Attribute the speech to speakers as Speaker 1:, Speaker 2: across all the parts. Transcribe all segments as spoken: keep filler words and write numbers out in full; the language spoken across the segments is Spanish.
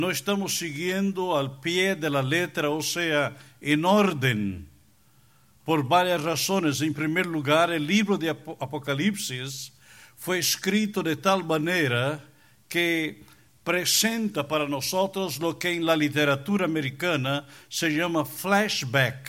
Speaker 1: No estamos siguiendo al pie de la letra, o sea, en orden, por varias razones. En primer lugar, el libro de Apocalipsis fue escrito de tal manera que presenta para nosotros lo que en la literatura americana se llama flashback.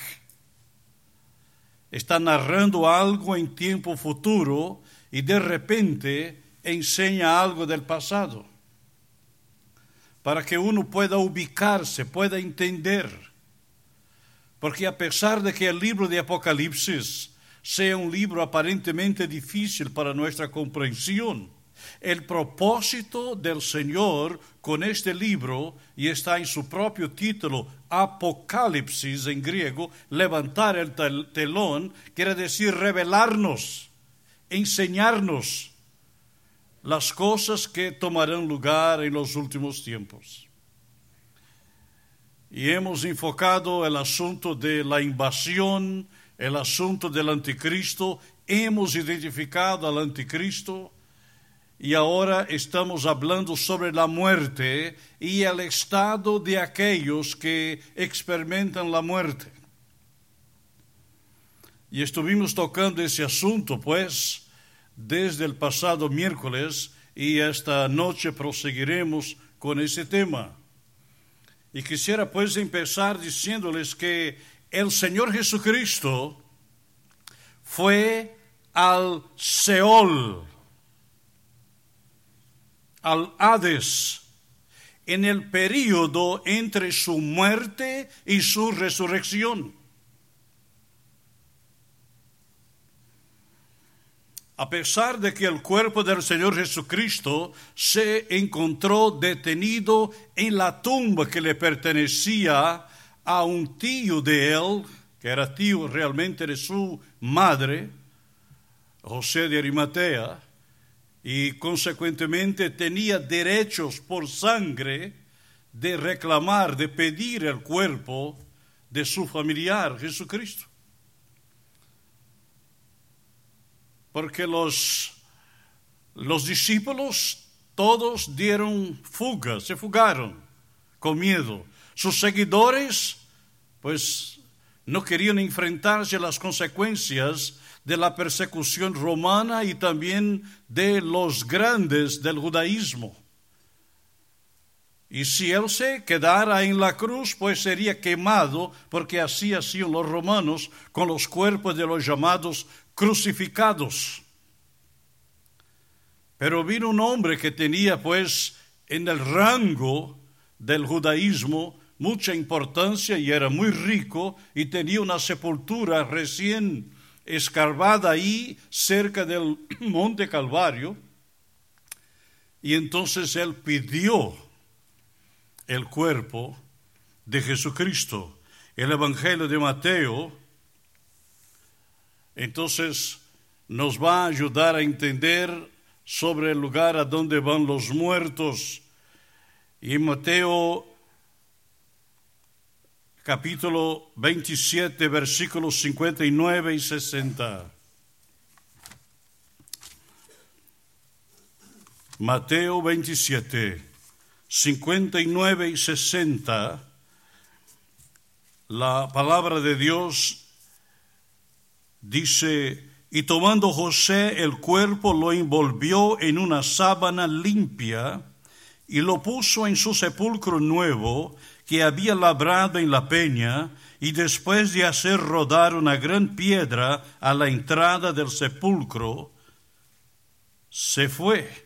Speaker 1: Está narrando algo en tiempo futuro y de repente enseña algo del pasado, para que uno pueda ubicarse, pueda entender. Porque a pesar de que el libro de Apocalipsis sea un libro aparentemente difícil para nuestra comprensión, el propósito del Señor con este libro, y está en su propio título, Apocalipsis en griego, levantar el tel- telón, quiere decir revelarnos, enseñarnos las cosas que tomarán lugar en los últimos tiempos. Y hemos enfocado el asunto de la invasión, el asunto del anticristo, hemos identificado al anticristo, y ahora estamos hablando sobre la muerte y el estado de aquellos que experimentan la muerte. Y estuvimos tocando ese asunto, pues, desde el pasado miércoles, y esta noche proseguiremos con ese tema. Y quisiera, pues, empezar diciéndoles que el Señor Jesucristo fue al Seol, al Hades, en el período entre su muerte y su resurrección. A pesar de que el cuerpo del Señor Jesucristo se encontró detenido en la tumba que le pertenecía a un tío de él, que era tío realmente de su madre, José de Arimatea, y consecuentemente tenía derechos por sangre de reclamar, de pedir el cuerpo de su familiar Jesucristo. Porque los, los discípulos todos dieron fuga, se fugaron con miedo. Sus seguidores, pues, no querían enfrentarse a las consecuencias de la persecución romana y también de los grandes del judaísmo. Y si él se quedara en la cruz, pues sería quemado, porque así hacían los romanos con los cuerpos de los llamados crucificados. Pero vino un hombre que tenía, pues, en el rango del judaísmo mucha importancia y era muy rico y tenía una sepultura recién escarbada ahí cerca del Monte Calvario, y entonces él pidió el cuerpo de Jesucristo. El Evangelio de Mateo entonces nos va a ayudar a entender sobre el lugar a donde van los muertos. Y en Mateo capítulo veintisiete, versículos cincuenta y nueve y sesenta. Mateo veintisiete, cincuenta y nueve y sesenta. La palabra de Dios dice: y tomando José el cuerpo, lo envolvió en una sábana limpia y lo puso en su sepulcro nuevo que había labrado en la peña, y después de hacer rodar una gran piedra a la entrada del sepulcro, se fue.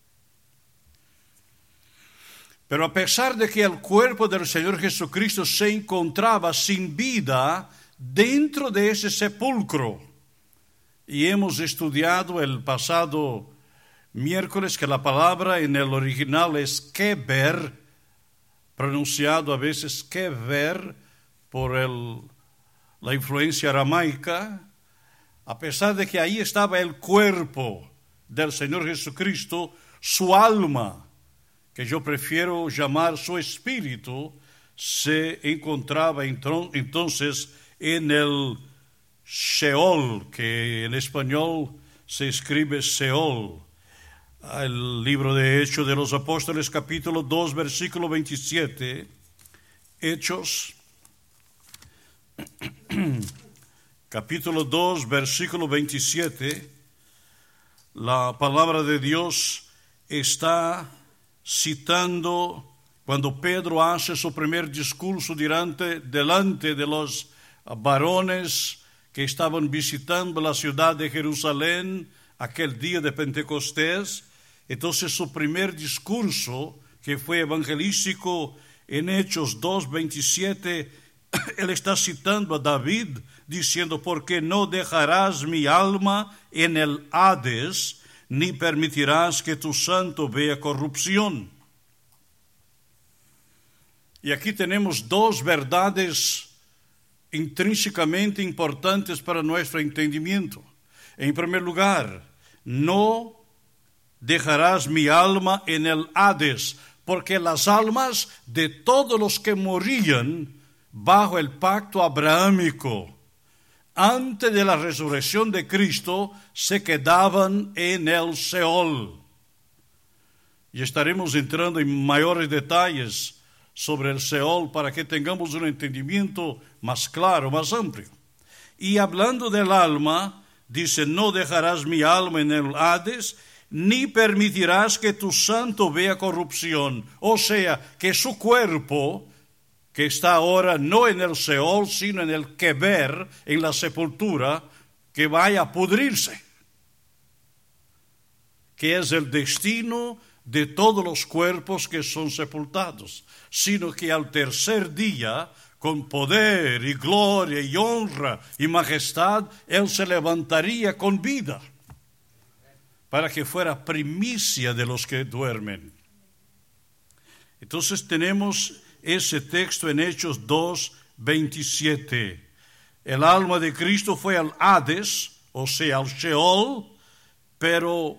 Speaker 1: Pero a pesar de que el cuerpo del Señor Jesucristo se encontraba sin vida dentro de ese sepulcro, y hemos estudiado el pasado miércoles que la palabra en el original es keber, pronunciado a veces kever por el, la influencia aramaica. A pesar de que ahí estaba el cuerpo del Señor Jesucristo, su alma, que yo prefiero llamar su espíritu, se encontraba entonces en el Sheol, que en español se escribe Seol. al libro de Hechos de los Apóstoles, capítulo dos, versículo veintisiete. Hechos, capítulo dos, versículo veintisiete. La palabra de Dios está citando cuando Pedro hace su primer discurso delante, delante de los varones que estaban visitando la ciudad de Jerusalén aquel día de Pentecostés. Entonces su primer discurso, que fue evangelístico, en Hechos dos, veintisiete, él está citando a David, diciendo: porque no dejarás mi alma en el Hades, ni permitirás que tu santo vea corrupción. Y aquí tenemos dos verdades intrínsecamente importantes para nuestro entendimiento. En primer lugar, no dejarás mi alma en el Hades, porque las almas de todos los que morían bajo el pacto abrahámico, antes de la resurrección de Cristo, se quedaban en el Seol. Y estaremos entrando en mayores detalles sobre el Seol para que tengamos un entendimiento más claro, más amplio. Y hablando del alma, dice: no dejarás mi alma en el Hades, ni permitirás que tu santo vea corrupción. O sea, que su cuerpo, que está ahora no en el Seol, sino en el Keber, en la sepultura, que vaya a pudrirse, que es el destino de todos los cuerpos que son sepultados, sino que al tercer día, con poder y gloria y honra y majestad, Él se levantaría con vida, para que fuera primicia de los que duermen. Entonces tenemos ese texto en Hechos dos, veintisiete. El alma de Cristo fue al Hades, o sea, al Sheol, pero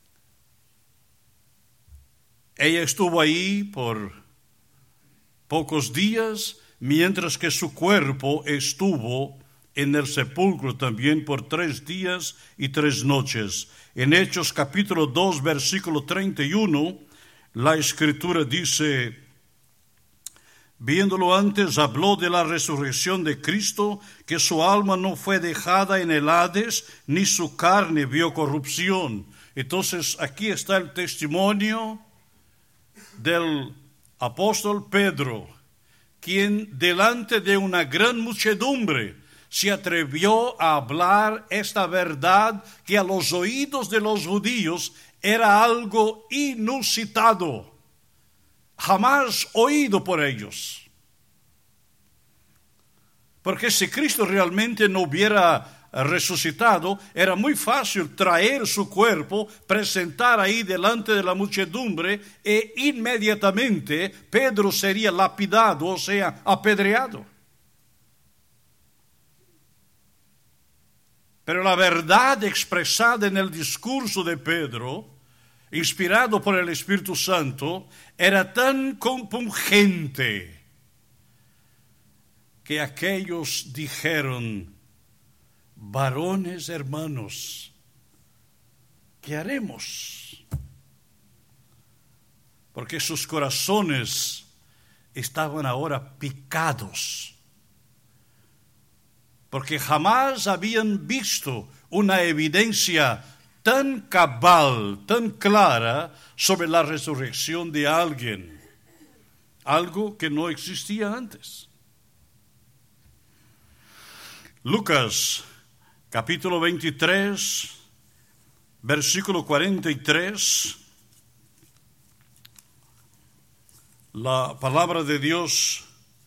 Speaker 1: ella estuvo ahí por pocos días, mientras que su cuerpo estuvo en el sepulcro también por tres días y tres noches. En Hechos capítulo dos, versículo treinta y uno, la Escritura dice: viéndolo antes, habló de la resurrección de Cristo, que su alma no fue dejada en el Hades, ni su carne vio corrupción. Entonces aquí está el testimonio del apóstol Pedro, quien delante de una gran muchedumbre se atrevió a hablar esta verdad que a los oídos de los judíos era algo inusitado, jamás oído por ellos. Porque si Cristo realmente no hubiera resucitado, era muy fácil traer su cuerpo, presentar ahí delante de la muchedumbre, e inmediatamente Pedro sería lapidado, o sea, apedreado. Pero la verdad expresada en el discurso de Pedro, inspirado por el Espíritu Santo, era tan compungente que aquellos dijeron: varones hermanos, ¿qué haremos? Porque sus corazones estaban ahora picados, porque jamás habían visto una evidencia tan cabal, tan clara sobre la resurrección de alguien, algo que no existía antes. Lucas capítulo veintitrés, versículo cuarenta y tres, la palabra de Dios,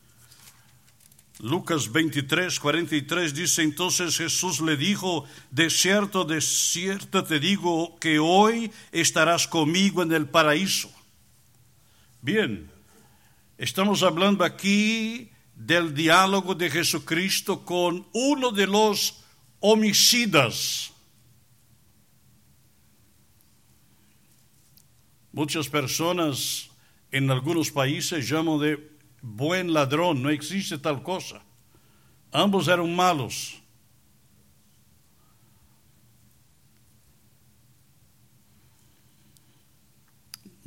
Speaker 1: Lucas veintitrés, cuarenta y tres, dice: entonces Jesús le dijo: de cierto, de cierto te digo que hoy estarás conmigo en el paraíso. Bien, estamos hablando aquí del diálogo de Jesucristo con uno de los homicidas. Muchas personas en algunos países llaman de buen ladrón, no existe tal cosa. Ambos eran malos.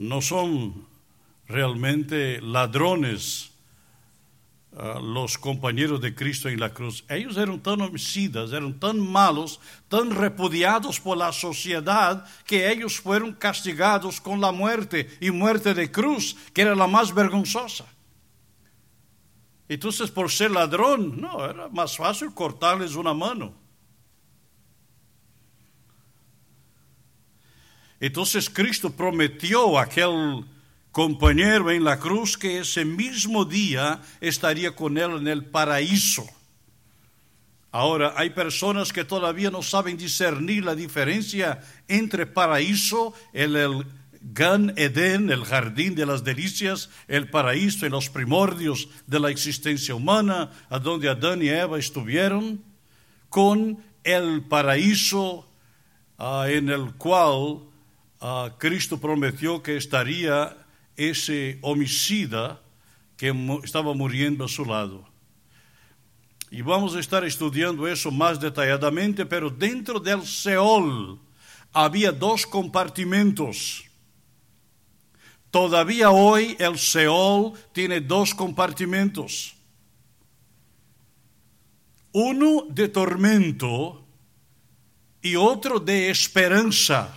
Speaker 1: no son realmente ladrones uh, los compañeros de Cristo en la cruz. Ellos eran tan homicidas, eran tan malos, tan repudiados por la sociedad, que ellos fueron castigados con la muerte, y muerte de cruz, que era la más vergonzosa. Entonces, por ser ladrón, no, era más fácil cortarles una mano. Entonces Cristo prometió a aquel compañero en la cruz que ese mismo día estaría con él en el paraíso. Ahora, hay personas que todavía no saben discernir la diferencia entre paraíso, el, el Gan Eden, el jardín de las delicias, el paraíso en los primordios de la existencia humana, a donde Adán y Eva estuvieron, con el paraíso uh, en el cual uh, Cristo prometió que estaría ese homicida que mu- estaba muriendo a su lado. Y vamos a estar estudiando eso más detalladamente, pero dentro del Seol había dos compartimentos. Todavía hoy el Seol tiene dos compartimentos. Uno de tormento y otro de esperanza.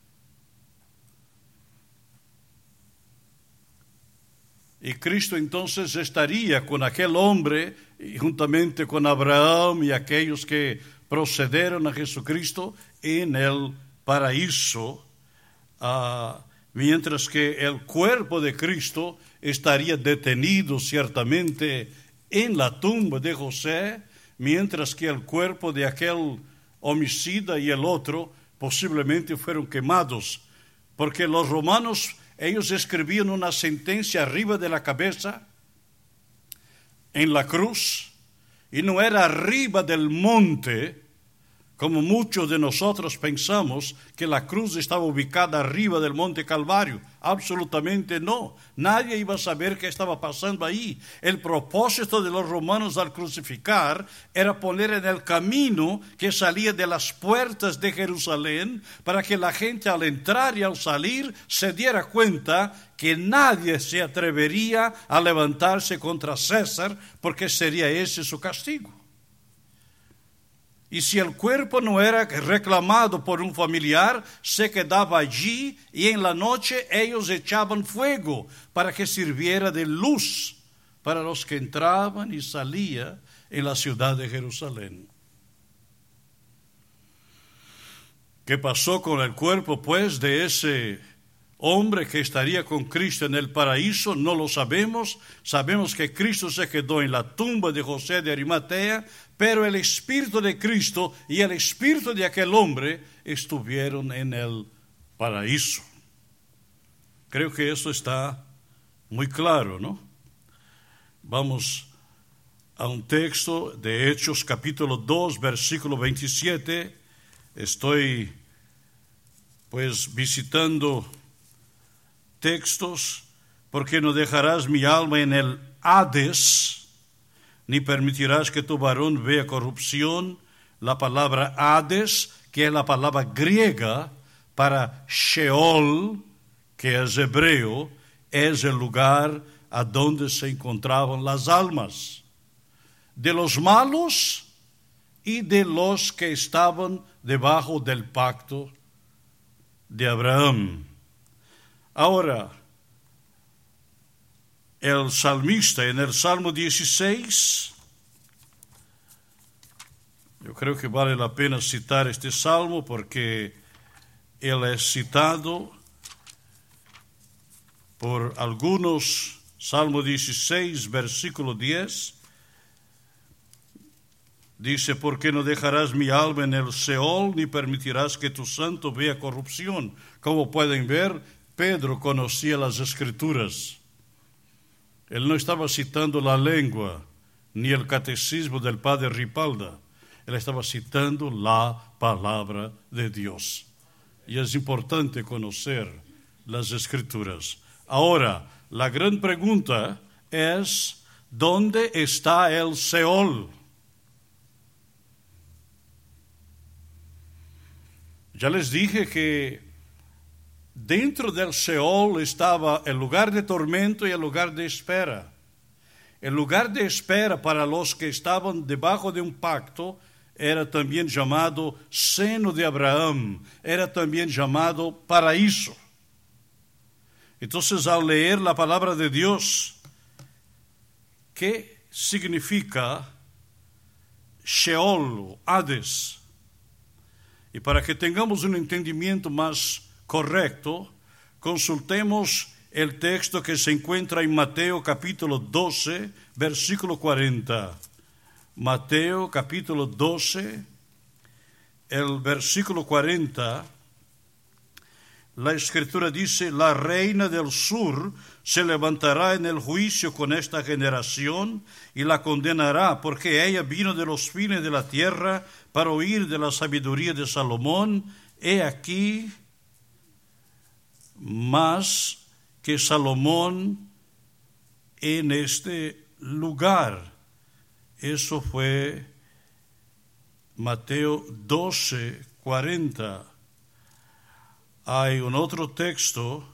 Speaker 1: Y Cristo entonces estaría con aquel hombre, y juntamente con Abraham y aquellos que procedieron a Jesucristo, en el paraíso, uh, mientras que el cuerpo de Cristo estaría detenido ciertamente en la tumba de José, mientras que el cuerpo de aquel homicida y el otro posiblemente fueron quemados, porque los romanos, ellos escribían una sentencia arriba de la cabeza, en la cruz, y no era arriba del monte, como muchos de nosotros pensamos que la cruz estaba ubicada arriba del monte Calvario. Absolutamente no. Nadie iba a saber qué estaba pasando ahí. El propósito de los romanos al crucificar era poner en el camino que salía de las puertas de Jerusalén, para que la gente al entrar y al salir se diera cuenta que nadie se atrevería a levantarse contra César, porque sería ese su castigo. Y si el cuerpo no era reclamado por un familiar, se quedaba allí, y en la noche ellos echaban fuego para que sirviera de luz para los que entraban y salían en la ciudad de Jerusalén. ¿Qué pasó con el cuerpo, pues, de ese hombre que estaría con Cristo en el paraíso? No lo sabemos. Sabemos que Cristo se quedó en la tumba de José de Arimatea, pero el espíritu de Cristo y el espíritu de aquel hombre estuvieron en el paraíso. Creo que eso está muy claro, ¿no? Vamos a un texto de Hechos capítulo dos, versículo veintisiete. Estoy pues visitando textos, porque no dejarás mi alma en el Hades, ni permitirás que tu varón vea corrupción. La palabra Hades, que es la palabra griega para Sheol, que es hebreo, es el lugar a donde se encontraban las almas de los malos y de los que estaban debajo del pacto de Abraham. Ahora, el salmista en el Salmo dieciséis, yo creo que vale la pena citar este salmo porque él es citado por algunos. Salmo dieciséis, versículo diez, dice: ¿por qué no dejarás mi alma en el Seol, ni permitirás que tu santo vea corrupción? Como pueden ver, Pedro conocía las Escrituras. Él no estaba citando la lengua ni el catecismo del padre Ripalda. Él estaba citando la palabra de Dios. Y es importante conocer las Escrituras. Ahora, la gran pregunta es: ¿dónde está el Seol? Ya les dije que Dentro del Seol estaba el lugar de tormento y el lugar de espera. El lugar de espera para los que estaban debajo de un pacto era también llamado seno de Abraham, era también llamado paraíso. Entonces, al leer la palabra de Dios, ¿qué significa Sheol, Hades? Y para que tengamos un entendimiento más correcto, consultemos el texto que se encuentra en Mateo capítulo doce, versículo cuarenta. Mateo capítulo doce, el versículo cuarenta, la Escritura dice: la reina del sur se levantará en el juicio con esta generación y la condenará, porque ella vino de los fines de la tierra para oír de la sabiduría de Salomón. He aquí más que Salomón en este lugar. Eso fue Mateo doce, cuarenta. Hay un otro texto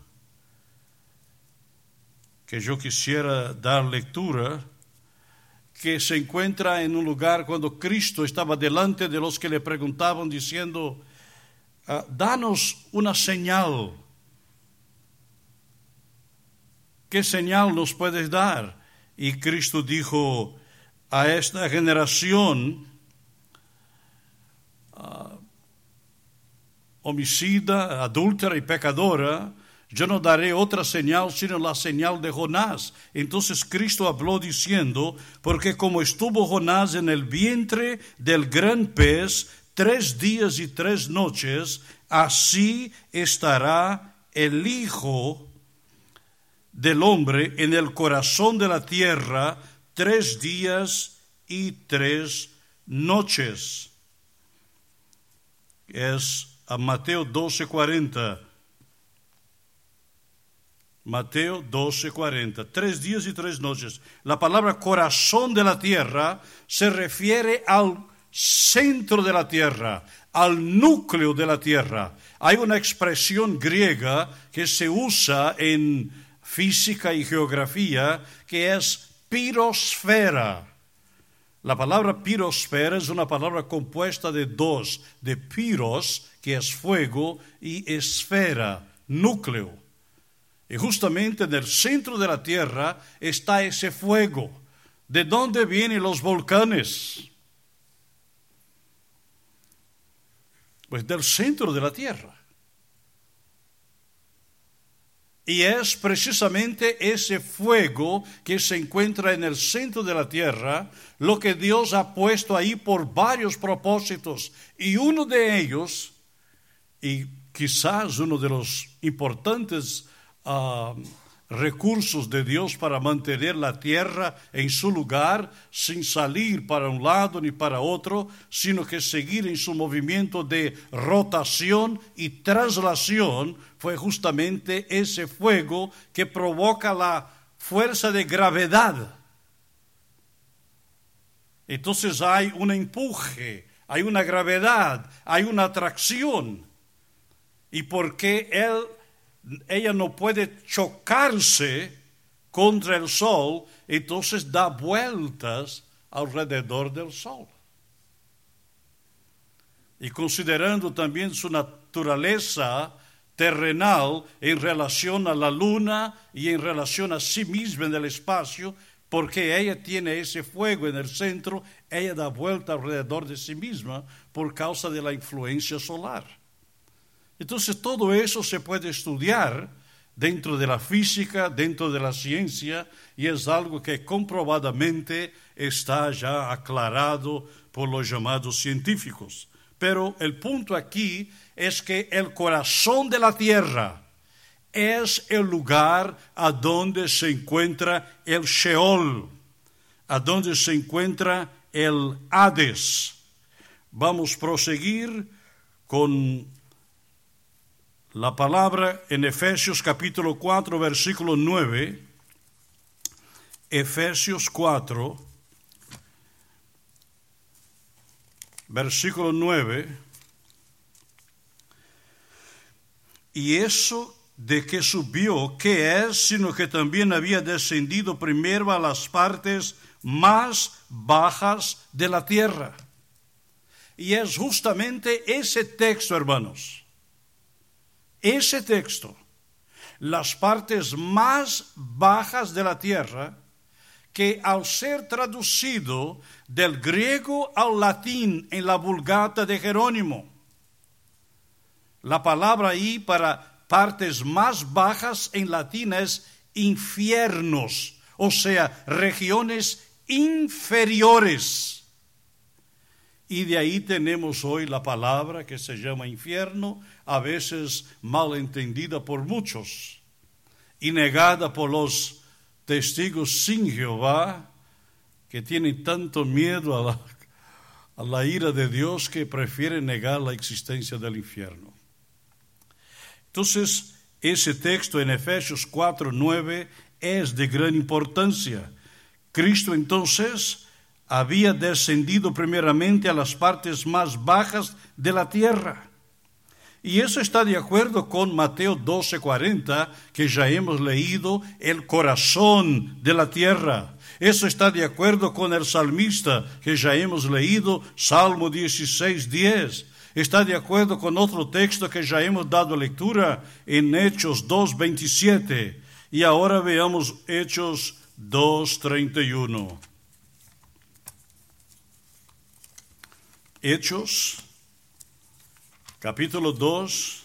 Speaker 1: que yo quisiera dar lectura, que se encuentra en un lugar cuando Cristo estaba delante de los que le preguntaban diciendo: ah, danos una señal. ¿Qué señal nos puedes dar? Y Cristo dijo: a esta generación uh, homicida, adúltera y pecadora, yo no daré otra señal sino la señal de Jonás. Entonces Cristo habló diciendo: porque como estuvo Jonás en el vientre del gran pez tres días y tres noches, así estará el Hijo del Hombre en el corazón de la tierra tres días y tres noches. Es a Mateo doce, cuarenta. Mateo doce, cuarenta. Tres días y tres noches. La palabra corazón de la tierra se refiere al centro de la tierra, al núcleo de la tierra. Hay una expresión griega que se usa en física y geografía que es pirosfera. La palabra pirosfera es una palabra compuesta de dos, de piros, que es fuego, y esfera, núcleo. Y justamente en el centro de la tierra está ese fuego. ¿De dónde vienen los volcanes? Pues del centro de la tierra. Y es precisamente ese fuego que se encuentra en el centro de la tierra lo que Dios ha puesto ahí por varios propósitos. Y uno de ellos, y quizás uno de los importantes uh, recursos de Dios para mantener la tierra en su lugar, sin salir para un lado ni para otro, sino que seguir en su movimiento de rotación y traslación, fue justamente ese fuego que provoca la fuerza de gravedad. Entonces hay un empuje, hay una gravedad, hay una atracción. Y porque él ella no puede chocarse contra el sol, entonces da vueltas alrededor del sol. Y considerando también su naturaleza terrenal en relación a la luna y en relación a sí misma en el espacio, porque ella tiene ese fuego en el centro, ella da vuelta alrededor de sí misma por causa de la influencia solar. Entonces todo eso se puede estudiar dentro de la física, dentro de la ciencia, y es algo que comprobadamente está ya aclarado por los llamados científicos. Pero el punto aquí es que el corazón de la tierra es el lugar a donde se encuentra el Sheol, a donde se encuentra el Hades. Vamos a proseguir con la palabra en Efesios capítulo cuatro, versículo nueve. Efesios cuatro, versículo nueve. Y eso de que subió, ¿qué es? Sino que también había descendido primero a las partes más bajas de la tierra. Y es justamente ese texto, hermanos, ese texto, las partes más bajas de la tierra, que al ser traducido del griego al latín en la Vulgata de Jerónimo, la palabra ahí para partes más bajas en latín es infiernos, o sea, regiones inferiores. Y de ahí tenemos hoy la palabra que se llama infierno, a veces mal entendida por muchos y negada por los testigos sin Jehová, que tienen tanto miedo a la, a la ira de Dios que prefieren negar la existencia del infierno. Entonces, ese texto en Efesios cuatro, nueve es de gran importancia. Cristo entonces había descendido primeramente a las partes más bajas de la tierra. Y eso está de acuerdo con Mateo doce, cuarenta, que ya hemos leído, el corazón de la tierra. Eso está de acuerdo con el salmista, que ya hemos leído, Salmo dieciséis, diez. Está de acuerdo con otro texto que ya hemos dado lectura en Hechos dos, veintisiete. Y ahora veamos Hechos dos, treinta y uno. Hechos, capítulo dos.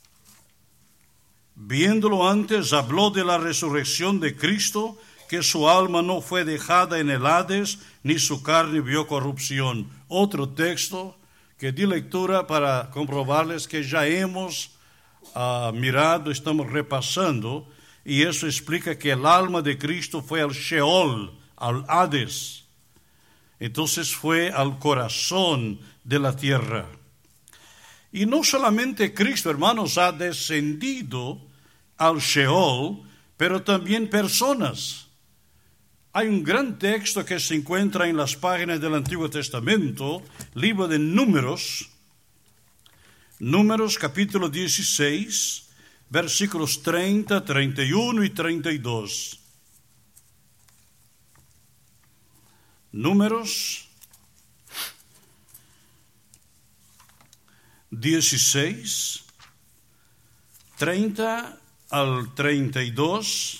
Speaker 1: Viéndolo antes, habló de la resurrección de Cristo, que su alma no fue dejada en el Hades, ni su carne vio corrupción. Otro texto que di lectura para comprobarles que ya hemos uh, mirado, estamos repasando, y eso explica que el alma de Cristo fue al Sheol, al Hades. Entonces fue al corazón de la tierra. Y no solamente Cristo, hermanos, ha descendido al Sheol, pero también personas. Hay un gran texto que se encuentra en las páginas del Antiguo Testamento, libro de Números, Números capítulo dieciséis, versículos treinta, treinta y uno y treinta y dos. Números dieciséis, treinta al treinta y dos.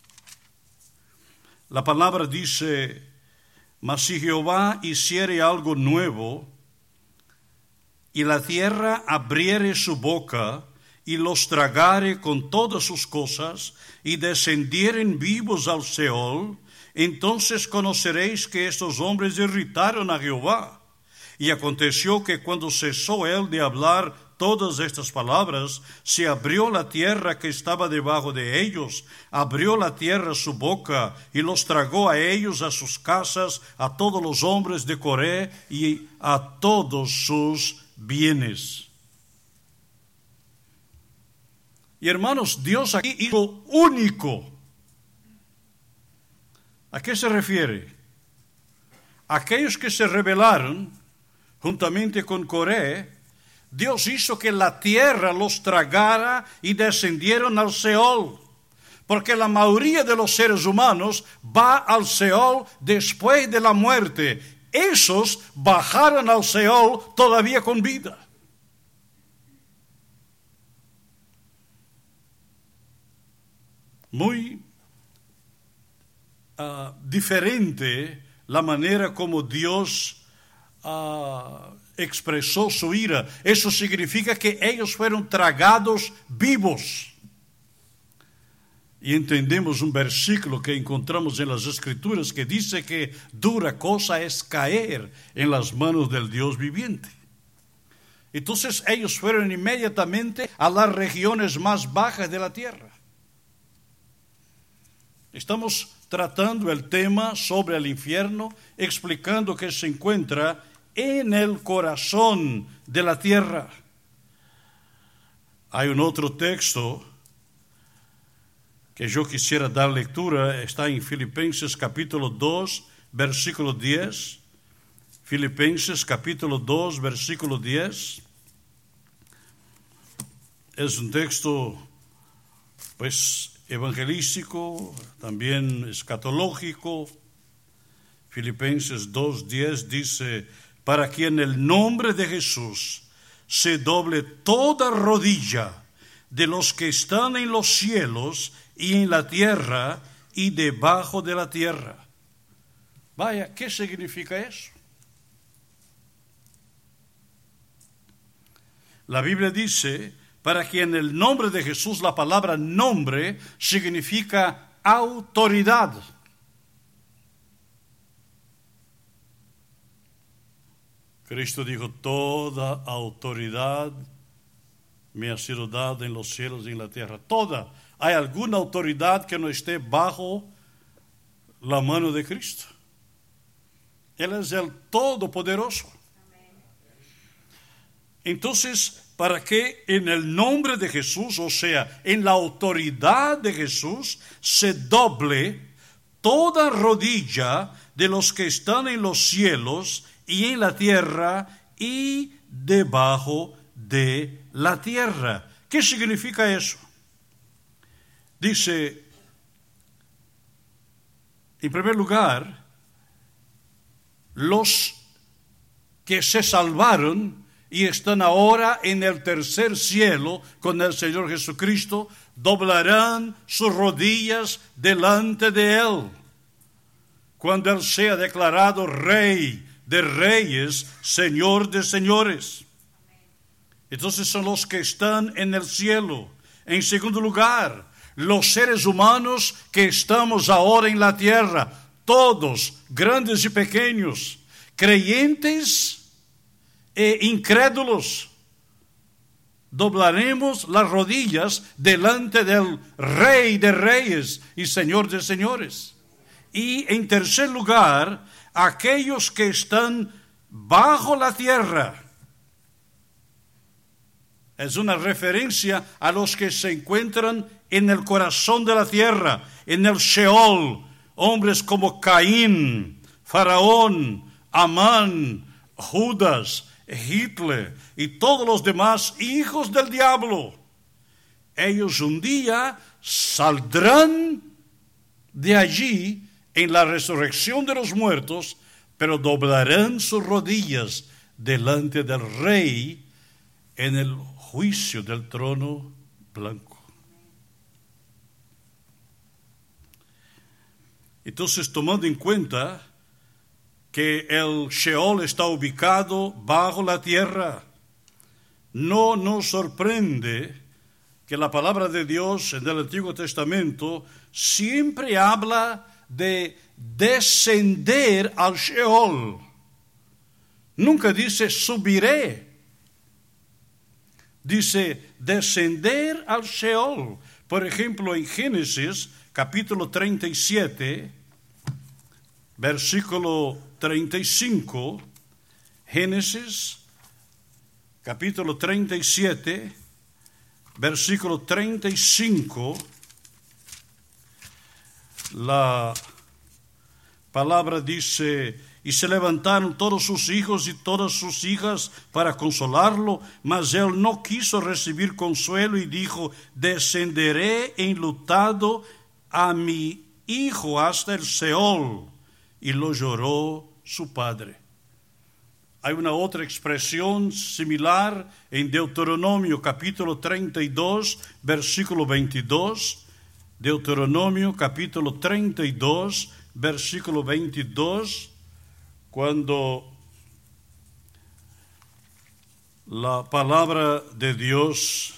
Speaker 1: La palabra dice: mas si Jehová hiciere algo nuevo, y la tierra abriere su boca, y los tragare con todas sus cosas, y descendieren vivos al Seol, entonces conoceréis que estos hombres irritaron a Jehová. Y aconteció que cuando cesó él de hablar todas estas palabras, se abrió la tierra que estaba debajo de ellos, abrió la tierra su boca, y los tragó a ellos, a sus casas, a todos los hombres de Coré, y a todos sus bienes. Y hermanos, Dios aquí hizo único. ¿A qué se refiere? Aquellos que se rebelaron juntamente con Coré, Dios hizo que la tierra los tragara y descendieron al Seol. Porque la mayoría de los seres humanos va al Seol después de la muerte. Esos bajaron al Seol todavía con vida. Muy uh, diferente la manera como Dios Uh, expresó su ira. Eso significa que ellos fueron tragados vivos. Y entendemos un versículo que encontramos en las Escrituras que dice que dura cosa es caer en las manos del Dios viviente. Entonces ellos fueron inmediatamente a las regiones más bajas de la tierra. Estamos tratando el tema sobre el infierno, explicando que se encuentra en el corazón de la tierra. Hay un otro texto que yo quisiera dar lectura, está en Filipenses capítulo dos, versículo diez. Filipenses capítulo dos, versículo diez. es un texto, pues, evangelístico, también escatológico. Filipenses dos diez dice, para que en el nombre de Jesús se doble toda rodilla de los que están en los cielos y en la tierra y debajo de la tierra. Vaya, ¿qué significa eso? La Biblia dice, para que en el nombre de Jesús, la palabra nombre significa autoridad. Cristo dijo, toda autoridad me ha sido dada en los cielos y en la tierra. Toda. ¿Hay alguna autoridad que no esté bajo la mano de Cristo? Él es el Todopoderoso. Entonces, para que en el nombre de Jesús, o sea, en la autoridad de Jesús, se doble toda rodilla de los que están en los cielos y en la tierra y debajo de la tierra. ¿Qué significa eso? Dice, en primer lugar, los que se salvaron y están ahora en el tercer cielo con el Señor Jesucristo, doblarán sus rodillas delante de Él, cuando Él sea declarado Rey de reyes, Señor de señores. Entonces son los que están en el cielo. En segundo lugar, los seres humanos que estamos ahora en la tierra, todos, grandes y pequeños, creyentes e incrédulos, doblaremos las rodillas delante del Rey de reyes y Señor de señores. Y en tercer lugar, aquellos que están bajo la tierra. Es una referencia a los que se encuentran en el corazón de la tierra, en el Sheol, hombres como Caín, Faraón, Amán, Judas, Hitler y todos los demás hijos del diablo. Ellos un día saldrán de allí en la resurrección de los muertos, pero doblarán sus rodillas delante del Rey en el juicio del trono blanco. Entonces, tomando en cuenta que el Sheol está ubicado bajo la tierra, no nos sorprende que la palabra de Dios en el Antiguo Testamento siempre habla de descender al Sheol. Nunca dice subiré. Dice descender al Sheol. Por ejemplo, en Génesis capítulo treinta y siete, versículo treinta y cinco, Génesis capítulo treinta y siete, versículo treinta y cinco, la palabra dice, y se levantaron todos sus hijos y todas sus hijas para consolarlo, mas él no quiso recibir consuelo y dijo, descenderé enlutado a mi hijo hasta el Seol. Y lo lloró su padre. Hay una otra expresión similar en Deuteronomio capítulo treinta y dos, versículo veintidós. Deuteronomio capítulo treinta y dos, versículo veintidós, cuando la palabra de Dios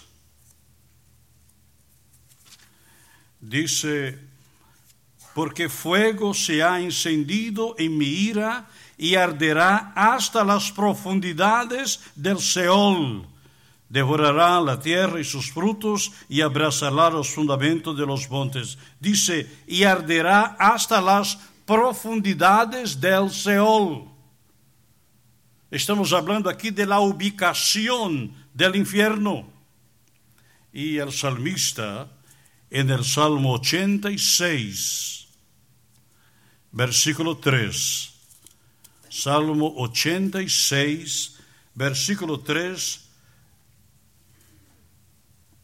Speaker 1: dice, porque fuego se ha encendido en mi ira y arderá hasta las profundidades del Seol. Devorará la tierra y sus frutos y abrazará los fundamentos de los montes. Dice, y arderá hasta las profundidades del Seol. Estamos hablando aquí de la ubicación del infierno. Y el salmista, en el Salmo ochenta y seis, versículo tres, Salmo ochenta y seis, versículo tres,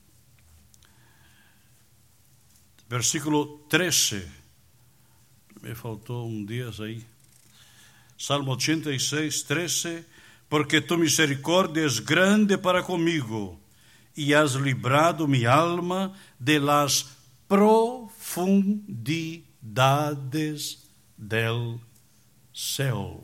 Speaker 1: versículo trece. Me faltó un día ahí. Salmo ochenta y seis, trece. Porque tu misericordia es grande para conmigo, y has librado mi alma de las profundidades del Seol.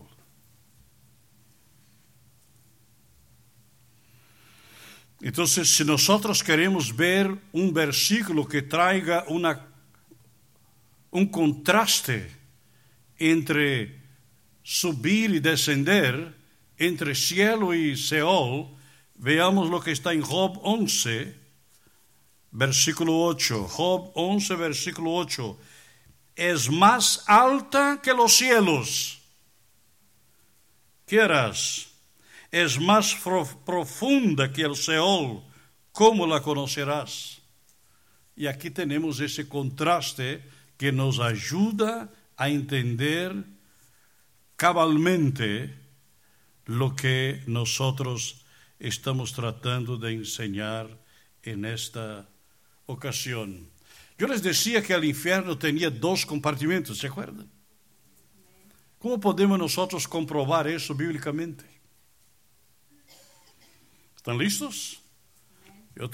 Speaker 1: Entonces, si nosotros queremos ver un versículo que traiga una, un contraste entre subir y descender, entre cielo y Seol, veamos lo que está en Job once, versículo ocho. Job once, versículo ocho. Es más alta que los cielos. ¿Qué harás? Es más profunda que el Seol. ¿Cómo la conocerás? Y aquí tenemos ese contraste que nos ayuda a entender cabalmente lo que nosotros estamos tratando de enseñar en esta ocasión. Yo les decía que el infierno tenía dos compartimentos, ¿se acuerdan? ¿Cómo podemos nosotros comprobar eso bíblicamente? ¿Están listos?